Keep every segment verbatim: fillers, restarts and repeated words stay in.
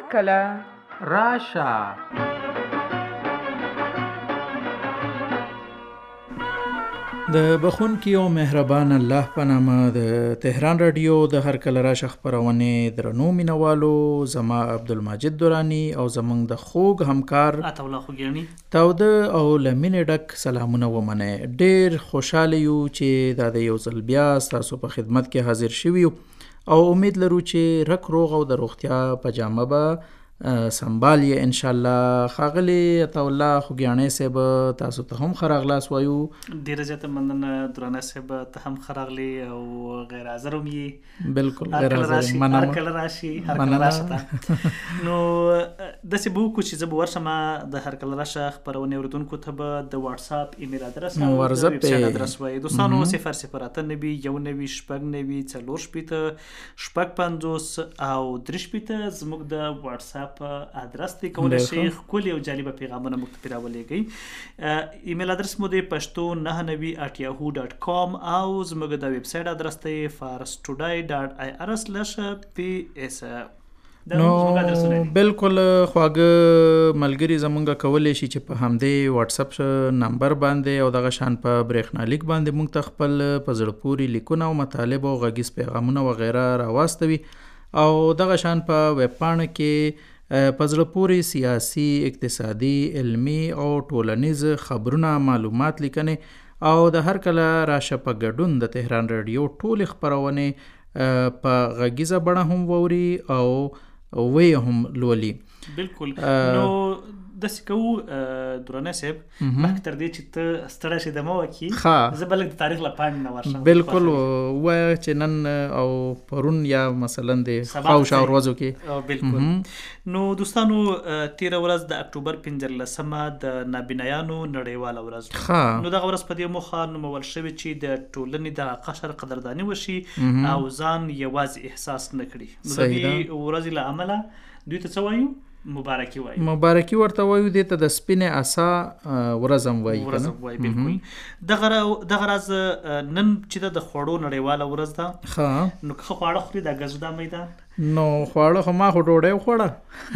کله راشه. د بخونکي او مهربان الله په نامه د تهران رادیو د هر کله راشه خپرونې درنو مینوالو، زما عبدالمجید دورانی او زمونږ د خوږ همکار عطاالله خوږیاڼي تاوده او له مینې ډک سلامونه ومنئ. ډېر خوشحاله یو چې دا د یو ځل بیا ستاسو په خدمت کې حاضر شوي یو او امید لرو چې رک روغ او د روغتیا په جامه به سنبال یې انشاءالله. ښاغلي عطاالله خوږیاڼي صاحب تاسو ته هم ښه راغلاست وایو. ډېره زیاته مننه درانه صاحب، ته هم ښه راغلې او غیر حاضر هم یې. بلکل غیر حاضر یم. هر کله راشي هر کله راشه ته. نو داسې به وکړو چې زه به ورشم د هر کله راشه خپرونې اورېدونکو ته به د واټساپ ایمیل ادرس او د ویبسایټ ادرس وایي. دوستانو صفر صفر اته نوي یو نوي شپږ نوي څلور شپېته شپږ پنځوس او درې شپېته زموږ د واټساپ ادرس دی. کولی شئ ښکلي او جالبه پیغامونه موږ ته پرې راولېږئ. ایمیل ادرس مو دی پښتو نهه نوي اټ یاهو ډاټ کام او زموږ د ویبسایټ ادرس دی فارس ټوډای ډاټ آی آر سلش پی ایس. نو بلکل خواږه ملګري زمونږ کولی شي چې په همدې واټساپ نمبر باندې او دغه شان په برېښنالیک باندې موږ ته خپل په زړه پورې لیکونه او مطالب او غږیز پیغامونه وغیره راواستوي او دغه شان په ویب پاڼه کې په زړه پورې سیاسي، اقتصادي، علمي او ټولنیز خبرونه، معلومات لیکنې او د هر کله راشه په ګډون د تهران رادیو ټولې خپرونې په غږیزه بڼه هم واوري او وی هم لولي. بلکل. نو داسې کوو درانه صاحب، مخکې تر دې چې ته ستړی شې دمه وکړي، زه به لږ د تاریخ له پاڼې نه ورشم. بلکل ووایه چې نن او پرون یا مثلا د خواوشا ورځو کې. بلکل. نو دوستانو تېره ورځ د اکتوبر پنځلسمه د نابینایانو نړیواله ورځ. نو دغه ورځ په دې موخه نومول شوې چې د ټولنې د قشر قدرداني وشي او ځان یوازې احساس نه کړي. نو د دې ورځې له امله دوی ته څه وایو؟ مبارکي وایي. مبارکي ورته وایو. دې ته د سپینې عصا ورځ هم وایي. ورځ هم وایي. بلکل. دغه راز نن چې د خوړو نړیواله ورځ ده، نو که خواړه خوري دا ګزو دا میدان نو خواړه خو ما خو ډوډۍ وخوړه.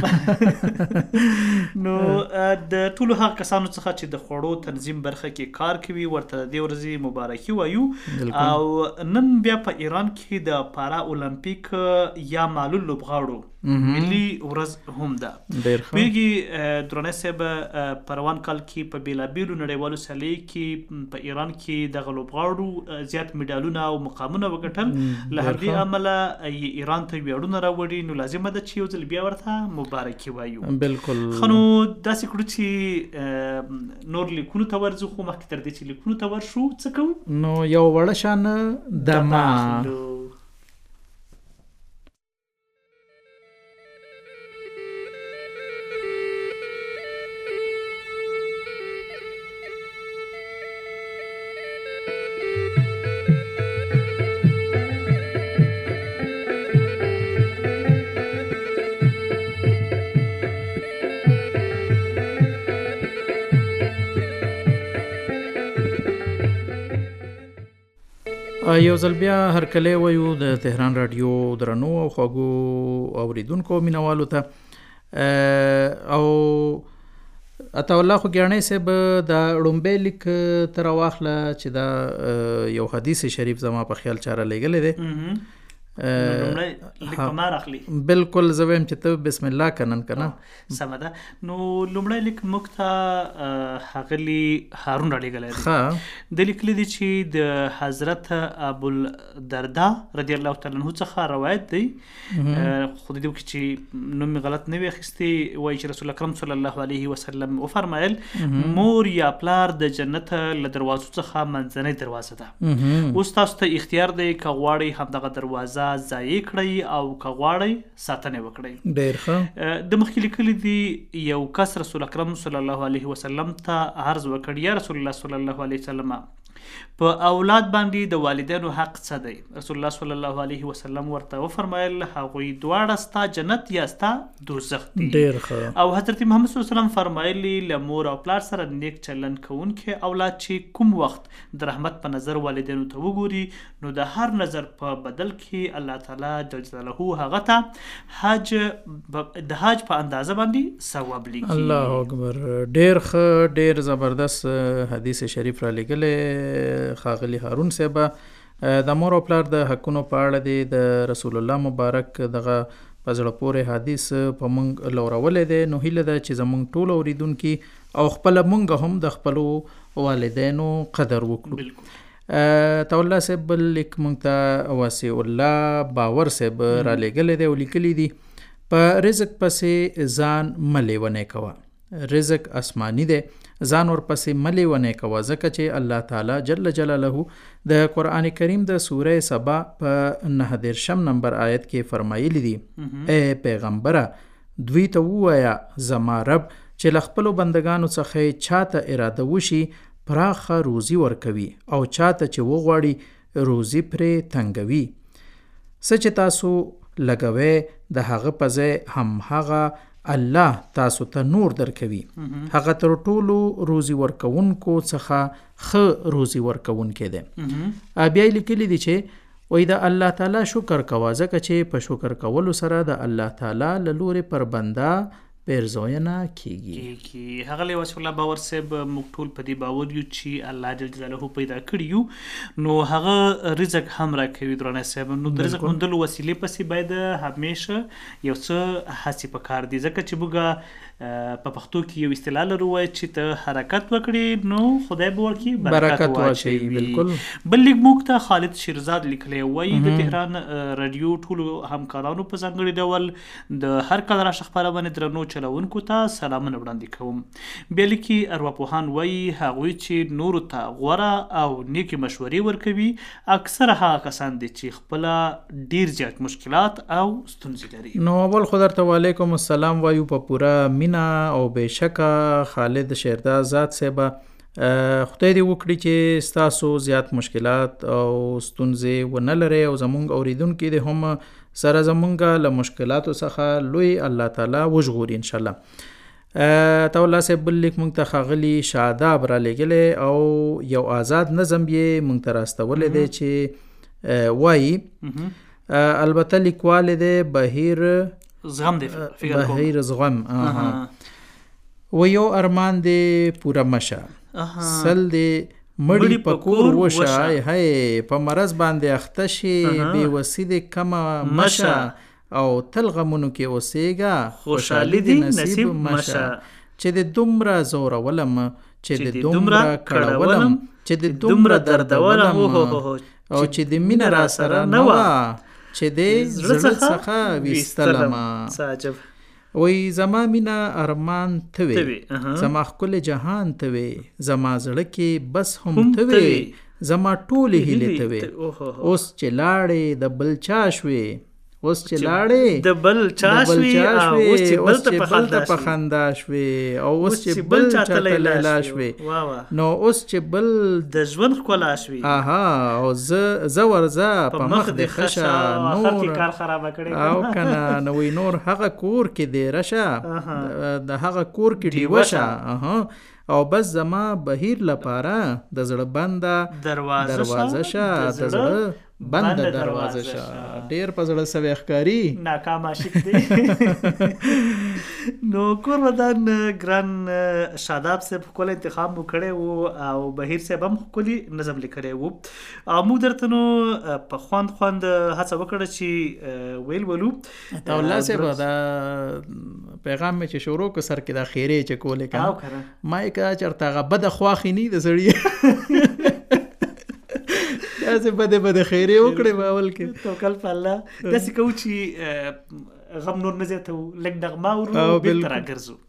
نو د ټولو هغه کسانو څخه چې د خوړو تنظیم برخه کې کار کوي ورته د دې ورځې مبارکي وایو. او نن بیا په ایران کې د پارا اولمپیک یا معلول لوبغاړو ملي ورځ هم ده. پوهېږي درانه صاحب په روان کال کې په بېلابېلو نړیوالو سیالیو کې په ایران کې دغه لوبغاړو زیات میډالونه او مقامونه وګټل. له همدې امله یې ایران ته ویاړو نه راوړي. نو لازمه ده چې یو ځل بیا ورته مبارکي وایو. بلکل. ښه نو داسې کړو چې نور لیکونو ته ورځو، خو مخکې تر دې چې لیکونو ته ورشو څه کوو؟ نو یو وړه شانه دمه. یو ځل بیا هرکلی وایو د تهران رادیو درنو او خوږو اوریدونکو مینوالو ته. او عطاالله خوږیاڼي صاحب دا ړومبی لیک ته راواخله چې دا یو حدیث شریف زما په خیال چاره لیږلی دی. بلکل. زه وایم چې ته بسم الله کنن کنه. سمه ده. نو لومړی لیک موږ ته ښاغلي هارون رالیږلی دی. د لیکلي دي چې د حضرت ابوالدرداء رضی الله تعالی عنه څخه روایت دی، خو د دې وکړي چې نوم مې غلط نه وي اخیستی، وایي چې رسول اکرم صلی الله علیه وسلم وفرمایل مور یا پلار د جنت له دروازو څخه منځنۍ دروازه ده. اوس تاسو ته اختیار دی که غواړئ همدغه دروازه ضایع کړئ او که غواړئ ساتنه وکړئ. ډېر ښه. د مخکې لیکلي دي یو کس رسول اکرم صلی الله علیه وسلم ته عرض وکړ، یا رسول الله صلی الله علیه وسلم په اولاد باندې د والدینو حق څه دی؟ رسول الله صلی الله علیه وسلم ورته وفرمایل هغوی دواړه ستا جنت یا ستا دوزخ دي. ډېر ښه. او حضرت محمد صلی الله علیه وسلم فرمایلی له مور او پلار سره نیک چلند کوونکی اولاد چې کوم وخت د رحمت په نظر والدینو ته وګوري نو د هر نظر په بدل کې الله تعالی جل جلاله هغه ته حج د حج په اندازه باندې ثواب لیکي. الله اکبر. ډېر ښه، ډېر زبردست حدیث شریف را لېږلی ښاغلي هارون صاحب. د مور او پلار د حقونو په اړه دی د رسول الله مبارک دغه په زړه پورې حدیث په موږ لورولی دی. نو هیله ده چې زموږ ټول اوریدونکي او خپله موږ هم د خپلو والدینو قدر وکړو. طاوله صاحب بل لیک موږ ته وسیع الله باور صاحب را لېږلی دی او لیکلی دي په رزق پسې ځان مه لیونی کوه. رزق آسمانی دی، ځان ورپسې مه لیونی کوه ځکه چې الله تعالی جل جلاله د قرآن کریم د سوره سبا په نهه دېرشم نمبر آیت کې فرمایلی دي ای پیغمبره دوی ته ووایه زما رب چې له خپلو بندگانو څخه چاته اراده وشي پراخه روزي ورکوي او چاته چې وغواړي روزي پرې تنګوي. څه چې تاسو لګوئ د هغه په ځای هم هغه الله تاسو ته نور درکوي. هغه تر ټولو روزي ورکوونکو څخه ښه روزي ورکوونکی دی. بیا یې لیکلي دي چې وایي د الله تعالی شکر کوه ځکه چې په شکر کولو سره د الله تعالی له لورې پر بنده پیرزوینه کیږي. هغه له وسیع الله باور صاحب موږ ټول په دې باور یو چې الله جل جلاله پیدا کړي یو نو هغه رزق هم راکوي. درانه صاحب نو د رزق موندلو وسیلې پسې باید همیشه یو څه هڅې پکار دي ځکه چې موږ په پښتو کې یو اصطلاح لرو وایي چې ته حرکت وکړې نو خدای به ورکړي برکت واچوي. بالکل. بل لیک موږ ته خالد شیرزاد لیکلی وایي د تهران رادیو ټولو همکارانو په ځانګړي ډول د هر کله راشه خپرونې درنو چلونکو ته سلامونه وړاندې کوم. بیا لیکي ارواپوهان وایي هغوی چې نورو ته غوره او نیکې مشورې ورکوي اکثره هغه کسان دي چې خپله ډېر زیات مشکلات او ستونزې لري. نو اول خو درته وعلیکم السلام وایو په پوره مینا او بېشکه خالد شیرداد ذات صاحب خدای دې وکړي چې ستاسو زیات مشکلات او ستونزې ونه لرئ او زمونږ اوریدونکي دې هم سره زمونږ له مشکلاتو څخه لوی الله تعالی وژغوري انشاءالله. طاوله صاحب بل لیک موږ ته ښاغلي شاداب را لېږلی او یو آزاد نظم یې موږ ته راستولی دی چې وایي البته لیکوال دی بهیر زغم دی فکر کوم بهیر زغم و یو ارمان دی پوره مشه سل دی مړی په کور وشه هی په مرض باندې اخته شي بې وسي دی کمه مشه او تل غمونو کې اوسېږه خوشحالي دی نصیب مشه چې د دومره زورولم چې د دومره کړولم چې د دومره دردولم او چې د مینه را سره نه وه چې د زړه څخه ویستلمه. وی زما مینا ارمان ته وی زما ښکلی جهان ته وی زما زړه کې بس هم ته وی زما ټولې هیلې ته وی اوس چې لاړې د بل چا شوې اوس چې لاړې د بل چا شوې اوس چې بل ته په خندا شوې او اوس چې بل چاته لیلا شوې نو اوس چې بل د ژوند ښکلا شوې اها او زه زه ورځه په مخ دې ښه نور کار خرابه کړې او کنه نو وی نور هغه کور کې دې رشه د هغه کور کې ډیوه شه اها او بس زما بهیر لپاره د زړه بنده دروازه شه د زړه بنده دروازه شه. ډېر په زړه سوی ښکاري ناکام عاشق دی. نو کور ودان ګران شاداب صاحب ښکلی انتخاب مو کړی و او بهیر صاحب هم ښکلي نظم لیکلی و او موږ درته نو په خوند خوند هڅه وکړه چې ویل ولو. طاوله صاحب دا پیغام مې چې شروع کو سر کې دا خیرې چې کولې کنه ما یې که چېرته هغه بده خواښې نی د سړي داسې بده بده خیرې وکړې په اول کې توکل په الله داسې کوو چې غم نور نه زیاتوو لږ نغمه ورو بېرته راګرځو.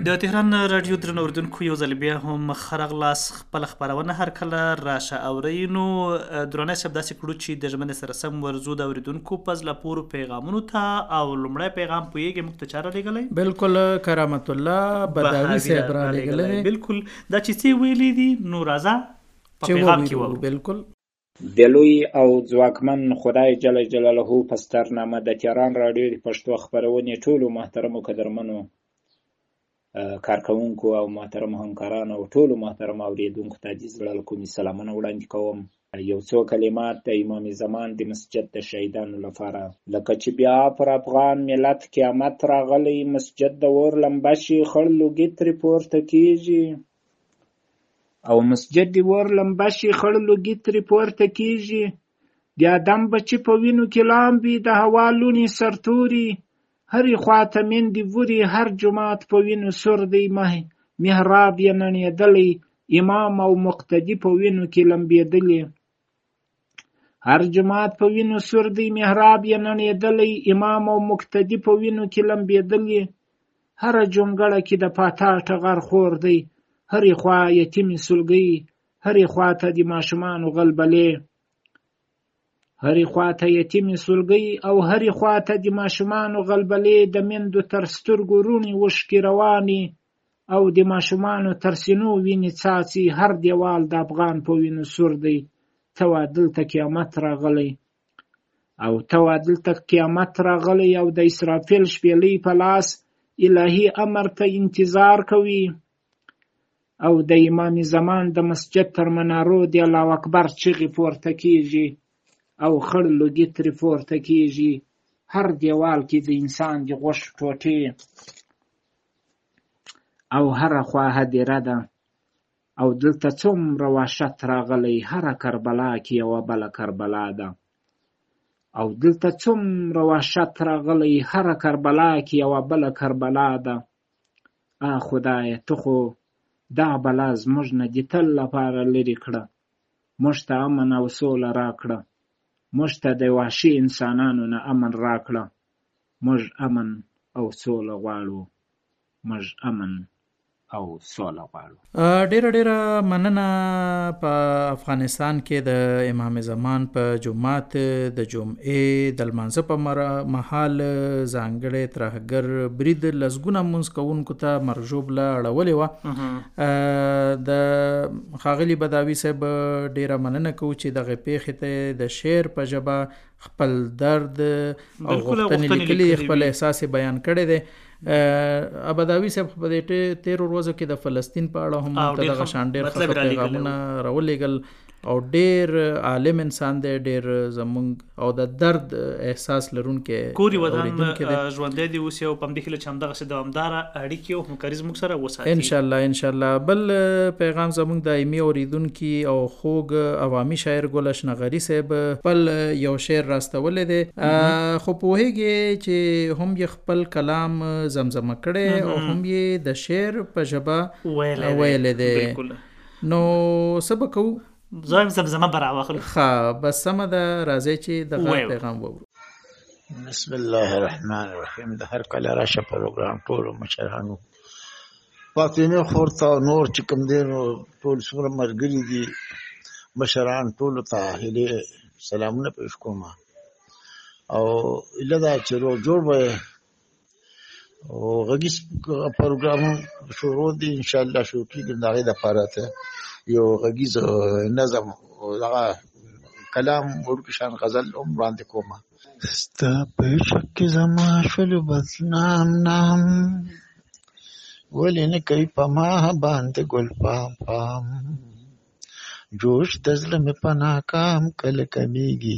د تهران رادیو درنو اوریدونکو یو ځل بیا هم ښه راغلاست. خپله خپرونه هر کله راشه اورئ. نو درنی صاحب داسې کړو چې د ژمنې سره سم ورځو د اوریدونکو په زړه پورو پیغامونو ته. او لومړی پیغام پوهېږې موږ ته چا رالیږلی؟ بالکل کرامت الله بداوي صاحب رالیږلی. بالکل دا چې څه ویلي دي نو راځه په پیغام کې وو. بالکل د لوی او ځواکمن خدای جل جلاله په سترنامه د تهران رادیو د پښتو خپرونې ټولو محترمو قدرمنو کارکونکو او محترم همکارانو او ټولو محترم اوریدونکو ته د زړه له کومې سلامونه وړاندې کوم. یو څو کلمات د امام زمان د مسجد د شهیدانو لپاره. لکه چې بیا پر افغان ملت قیامت راغلی، مسجد د اور لمبه شي، خړ لوګي ترې پورته کېږي او مسجد د اور لمبه شي، خړ لوګي ترې پورته کېږي. د آدم بچي په وینو کې لامبي، د هوا لونې سرتوري، هرې خواته میندې وري، هر جومات په وینو سور دی، محراب یې نړېدلی، امام او مقتدي په وینو کې لمبېدلي. هر جومات په وینو سور دی، محراب یې نړېدلی، امام او مقتدي په وینو کې لمبېدلي. هره جونګړه کې د پاتا ټغر خور دی، هرې خوا یتیمې سلګۍ، هرې خواته د ماشومانو غلبلې. هرې خواته یتیمې سلګۍ او هرې خواته د ماشومانو غلبلې. د میندو تر سترګو روڼې اوښکې روانې او د ماشومانو تر سینو وینې څاڅي. هر دیوال د افغان په وینو سور دی. ته وا دلته قیامت راغلی او ته وا دلته قیامت راغلی او د اسرافیل شپېلۍ په لاس الهي امر ته انتظار کوي. او د امام زمان د مسجد تر منارو د الله اکبر چغې پورته کېږي او خړ لوګي ترې پورته کېږي. هر دیوال کې د انسان د غوښې ټوټې او هره خوا هدیره ده. او دلته څومره وحشت راغلی، هره کربلا کې یوه بله کربلا ده. او دلته څومره وحشت راغلی، هره کربلا کې یوه بله کربلا ده. آ خدایه ته خو دا بلا زموږ نه د تل لپاره لرې کړه. موږ ته امن او سوله راکړه. موږ ته د وحشي انسانانو نه امن راکړه. موږ امن او سوله غواړو. موږ امن او سوله غواړو. ډیره ډیره مننه. په افغانستان کې د امام زمان په جمعات د جمعې د لمانځه په مهال ځانګړی ترهګر برید لسګونه مونځ کوونکو ته مرژوبله اړولې وه. د ښاغلي بداوي صاحب ډیره مننه کوو چې دغه پیښې ته د شعر په ژبه خپل درد او غوښتنې لیکلي، خپل احساس بیان کړی دی. ابداوي صاحب په دې تیرو ورځو کې د فلسطین په اړه هم دغه شان ډېر ښه پیغامونه راولېږل او ډېر عالم انسان دی، ډېر زمونږ او د درد احساس لرونکی کوري ودان ژوندی دی اوس. یو په همدې هیله چې همدغسې دوامداره اړیکې او همکاري زموږ سره وساتي انشاءالله. انشاءالله بل پیغام زمونږ دایمي اوریدونکي او خوږ عوامي شاعر ګل اشنغري صاحب خپل یو شعر راستولی دی. خو پوهېږي چې هم یې خپل کلام زمزمه کړی او هم یې د شعر په ژبه ویلی دی. نو څه به کوو؟ زایم زمزمه برا واخلو. ښه بس سمه ده، راځئ چې دغه پیغام وورو. بسم الله الرحمن الرحیم. د هر کله راشه پروګرام ټولو مشرانو، فاطمه خور ته نور چې کوم دی نو ټول څومره ملګري دي مشران ټولو ته هیلې سلامونه پېښ کوم. او ایله دا چې روغ جوړ به او غږیز پروګرام شروع دی انشاءالله شروع کېږي. د هغې دپاره ته یو غږیز نظم دغه کلام وړوکی شان غزل هم وړاندې کوم. ستا په عشق کې زما شولو بدنام نام، ولې نه کوي په ما باندې ګل پام پام. جوش د زړه مې په ناکام کله کمیږي،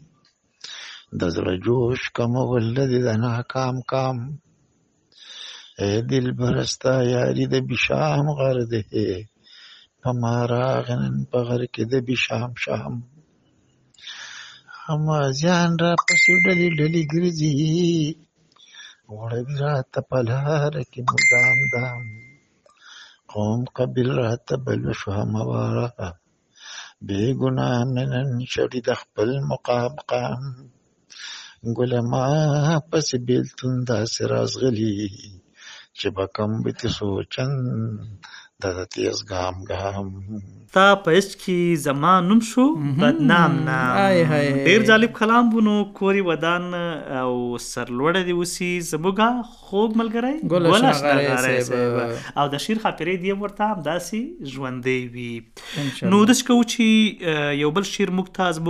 د زړه جوش کمول لري د ناکام کام. ای دلبره ستا یاري د بشام غر دی، په ما راغی نن په غر کې د بشام شام. همازیان را پسې ډلې ډلې ګرځي، غوړوي راته په لاره کې مدام دام. قوم قبیل راته بلوه شو همواره، بې ګناه مې نن شړي د خپل مقام قام. ګله ما پسې بېلتون داسې رازغلي، چې به کم بیتی سوچن د تیز ګام ګام تا په عشق کې زما نوم شو بدنام نام. ډیر جالب کلام بونو. کوري ودان او سرلوړه دی اوسي زموږه خوږ ملګری ګل اشنغری صاحب او د شیر خاطرې دی ورته هم داسې ژوندې وي. نو داس کو چې یو بل شیر مختاز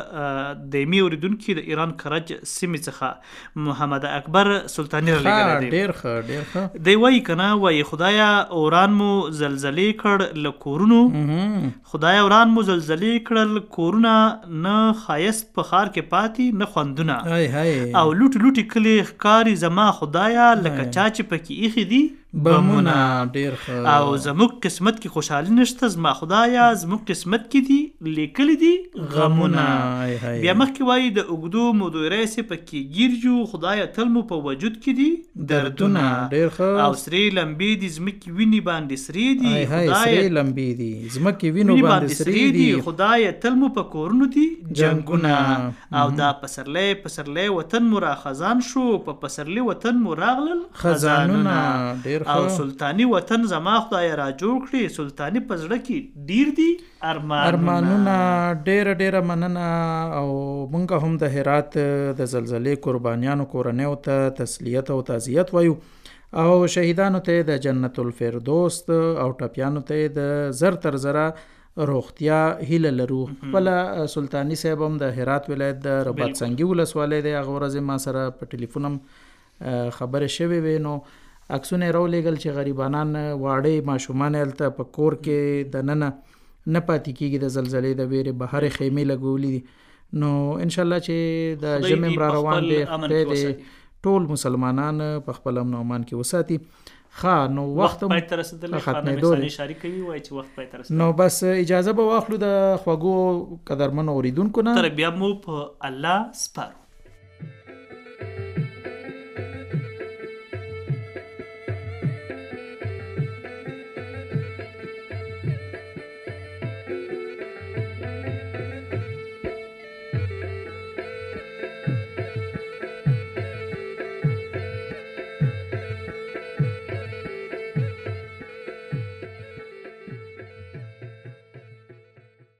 موږ د می اوریدونکو د ایران کرج سیمې څخه محمد اکبر سلطانی لګل دی. ډیر ښه ډیر ښه دی وای کنه وای خدایا اوران مو زلزلې کړ لکورونو خدای اوران مو زلزلې کړل کورونه نه خایست په خار کې پاتې نه خوندونه او لوټ لوټ کلی ښکاری زما خدایا لکه چا چې پکې ایخي دي بمونه. ډیر ښه او زموږ قسمت کې خوشحالي نشته زما خدایا زموږ قسمت کې دي لیکلي دي غمونه. بیا مخکې وایي د اوږدو مودورۍ سې پکې ګیر جو خدایا تل مو په وجود کې دي دردونه. ډیر ښه او سرې لمبې دي زمکې ویني باندې سرې دي سرې لمبې دي زمکې وینو باندې سرې دي خدایا تل مو په کورونو دي جنگونه. او دا پسرلی پسرلی وطن مو را خزان شو په پسرلی وطن مو راغلل خزانونه. او سلطانی وطن زما خدای را جوړ کړي سلطانی په زړه کې ډیر دي ارمانونه. ډیر ډیر مننه. او مونږ هم د هرات د زلزلې قربانیانو کورنیو ته تسلیت او تعزیت وایو او شهیدانو ته د جنت الفردوس او ټپیانو ته د زر تر زره روغتیا هیله لرو. خپل سلطانی صاحب هم د هرات ولایت د رباط سنگي ولسوالۍ د هغه ورځې ما سره په ټلیفون هم خبرې شوې وې. نو عکسونه یې راولېږل چې غریبانان واړه ماشومان هلته په کور کې دننه نه پاتې کېږي د زلزلې د ویرې بهرې خیمې لګولي دي. نو انشاءالله چې د ژمې را روان دی خدای دې ټول مسلمانان په خپل امن او امان کې وساتي. ښه نو وخت پای ته رسېدلی خانه اشاره کوي وایي چې وخت پای ته رسېدلی. نو بس اجازه به واخلو د خوږو قدرمنو اورېدونکو نه. تر بیا مو په الله سپارو.